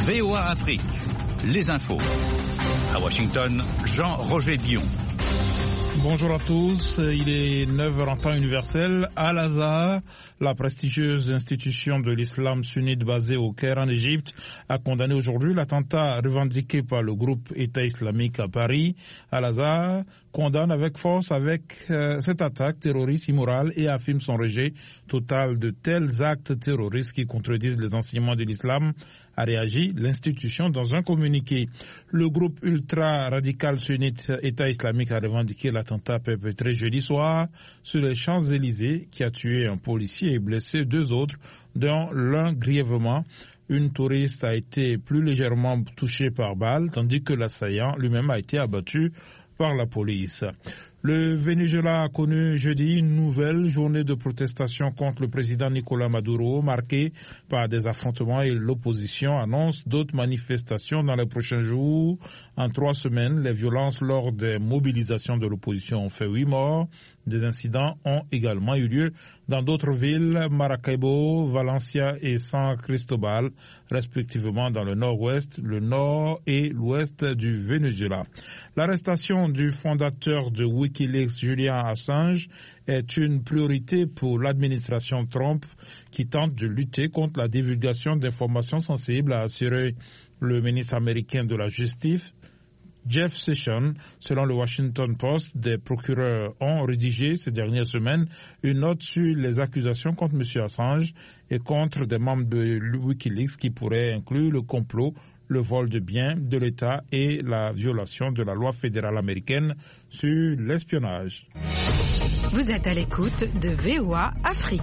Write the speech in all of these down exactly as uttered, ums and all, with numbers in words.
V O A Afrique, les infos. À Washington, Jean-Roger Dion. Bonjour à tous, il est neuf heures en temps universel. Al-Azhar, la prestigieuse institution de l'islam sunnite basée au Caire en Égypte, a condamné aujourd'hui l'attentat revendiqué par le groupe État islamique à Paris. Al-Azhar condamne avec force avec euh, cette attaque terroriste immorale et affirme son rejet total de tels actes terroristes qui contredisent les enseignements de l'islam, a réagi l'institution dans un communiqué. Le groupe ultra-radical sunnite État islamique a revendiqué l'attentat perpétré jeudi soir sur les Champs-Élysées qui a tué un policier et blessé deux autres, dont l'un grièvement. Une touriste a été plus légèrement touchée par balle, tandis que l'assaillant lui-même a été abattu par la police. Le Venezuela a connu jeudi une nouvelle journée de protestation contre le président Nicolás Maduro, marquée par des affrontements et l'opposition annonce d'autres manifestations dans les prochains jours. En trois semaines, les violences lors des mobilisations de l'opposition ont fait huit morts. Des incidents ont également eu lieu dans d'autres villes, Maracaibo, Valencia et San Cristobal, respectivement dans le nord-ouest, le nord et l'ouest du Venezuela. L'arrestation du fondateur de Wikileaks, Julian Assange, est une priorité pour l'administration Trump qui tente de lutter contre la divulgation d'informations sensibles, a assuré le ministre américain de la Justice, Jeff Sessions. Selon le Washington Post, des procureurs ont rédigé ces dernières semaines une note sur les accusations contre M. Assange et contre des membres de Wikileaks qui pourraient inclure le complot, le vol de biens de l'État et la violation de la loi fédérale américaine sur l'espionnage. Vous êtes à l'écoute de V O A Afrique.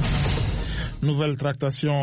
Nouvelle tractation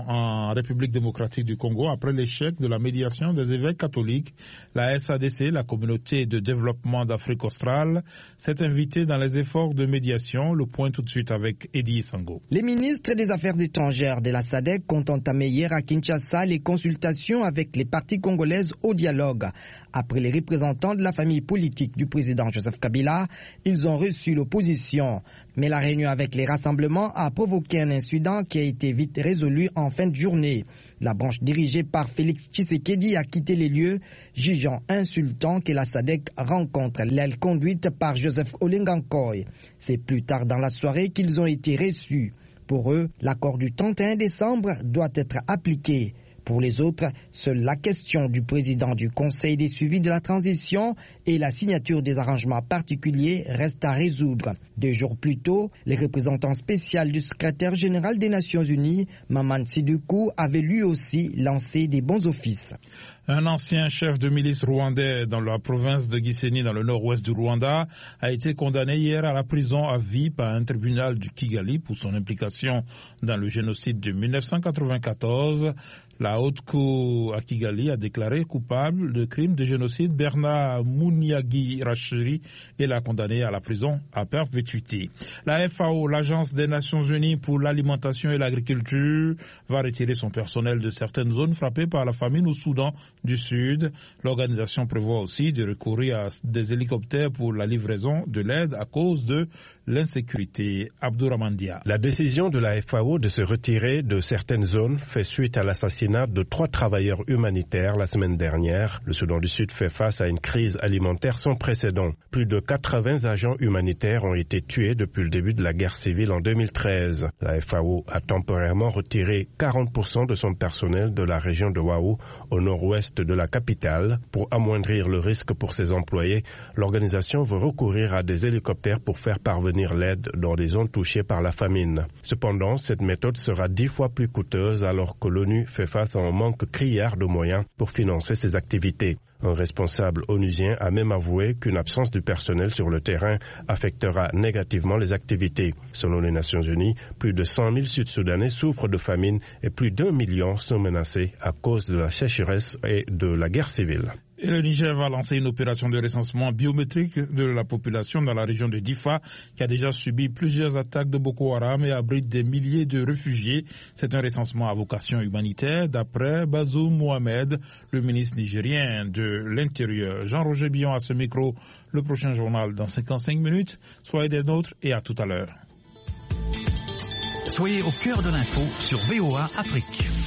en République démocratique du Congo après l'échec de la médiation des évêques catholiques. La S A D C, la communauté de développement d'Afrique australe, s'est invitée dans les efforts de médiation. Le point tout de suite avec Eddie Sango. Les ministres des Affaires étrangères de la S A D C ont entamé hier à Kinshasa les consultations avec les parties congolaises au dialogue. Après les représentants de la famille politique du président Joseph Kabila, ils ont reçu l'opposition. Mais la réunion avec les rassemblements a provoqué un incident qui a été vite résolu en fin de journée. La branche dirigée par Félix Tshisekedi a quitté les lieux, jugeant insultant que la S A D C rencontre l'aile conduite par Joseph Olengankoy. C'est plus tard dans la soirée qu'ils ont été reçus. Pour eux, l'accord du trente et un décembre doit être appliqué. Pour les autres, seule la question du président du Conseil des suivis de la transition et la signature des arrangements particuliers reste à résoudre. Deux jours plus tôt, les représentants spéciaux du secrétaire général des Nations Unies, Maman Sidoukou, avait lui aussi lancé des bons offices. Un ancien chef de milice rwandais dans la province de Gisenyi, dans le nord-ouest du Rwanda, a été condamné hier à la prison à vie par un tribunal du Kigali pour son implication dans le génocide de mille neuf cent quatre-vingt-quatorze. La haute cour à Kigali a déclaré coupable de crimes de génocide Bernard Muniagi Racheri et l'a condamné à la prison à perpétuité. La F A O, l'Agence des Nations Unies pour l'alimentation et l'agriculture, va retirer son personnel de certaines zones frappées par la famine au Soudan du Sud. L'organisation prévoit aussi de recourir à des hélicoptères pour la livraison de l'aide à cause de l'insécurité. Abdouramandia. La décision de la F A O de se retirer de certaines zones fait suite à l'assassinat de trois travailleurs humanitaires la semaine dernière. Le Soudan du Sud fait face à une crise alimentaire sans précédent. Plus de quatre-vingts agents humanitaires ont été tués depuis le début de la guerre civile en deux mille treize. La F A O a temporairement retiré quarante pour cent de son personnel de la région de Wau, au nord-ouest de la capitale. Pour amoindrir le risque pour ses employés, l'organisation veut recourir à des hélicoptères pour faire parvenir l'aide dans des zones touchées par la famine. Cependant, cette méthode sera dix fois plus coûteuse alors que l'ONU fait face à un manque criard de moyens pour financer ses activités. Un responsable onusien a même avoué qu'une absence du personnel sur le terrain affectera négativement les activités. Selon les Nations Unies, plus de cent mille Sud-Soudanais souffrent de famine et plus d'un million sont menacés à cause de la sécheresse et de la guerre civile. Et le Niger va lancer une opération de recensement biométrique de la population dans la région de Difa, qui a déjà subi plusieurs attaques de Boko Haram et abrite des milliers de réfugiés. C'est un recensement à vocation humanitaire, d'après Bazoum Mohamed, le ministre nigérien de l'Intérieur. Jean-Roger Billon à ce micro. Le prochain journal dans cinquante-cinq minutes. Soyez des nôtres et à tout à l'heure. Soyez au cœur de l'info sur V O A Afrique.